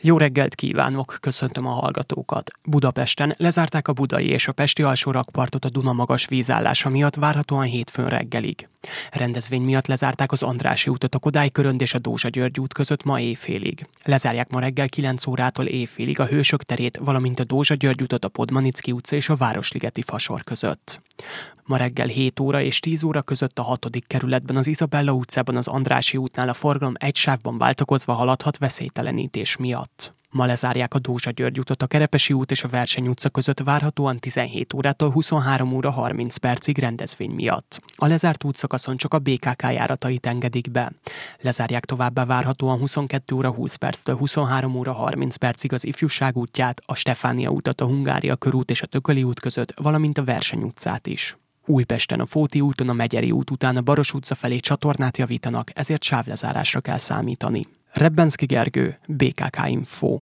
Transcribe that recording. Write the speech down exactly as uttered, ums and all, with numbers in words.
Jó reggelt kívánok, köszöntöm a hallgatókat. Budapesten lezárták a budai és a pesti alsó rakpartot a Duna magas vízállása miatt várhatóan hétfőn reggelig. Rendezvény miatt lezárták az Andrássy útot a Kodály körönd és a Dózsa-György út között ma éjfélig. Lezárják ma reggel kilenc órától éjfélig a Hősök terét, valamint a Dózsa-György utat a Podmanicki utca és a Városligeti Fasor között. Ma reggel hét óra és tíz óra között a hatodik kerületben az Izabella utcában az Andrássy útnál a forgalom egy sávban váltakozva haladhat veszélytelenítés miatt. Ma lezárják a Dózsa-György utat a Kerepesi út és a Verseny utca között várhatóan tizenhét órától huszonhárom óra harminc percig rendezvény miatt. A lezárt útszakaszon csak a bé ká ká járatait engedik be. Lezárják továbbá várhatóan huszonkettő óra húsz perctől huszonhárom óra harminc percig az Ifjúság útját, a Stefánia utat a Hungária körút és a Tököli út között, valamint a Verseny utcát is. Újpesten a Fóti úton a Megyeri út után a Baros utca felé csatornát javítanak, ezért sávlezárásra kell számítani. Rebbenszky Gergő, bé ká ká Info.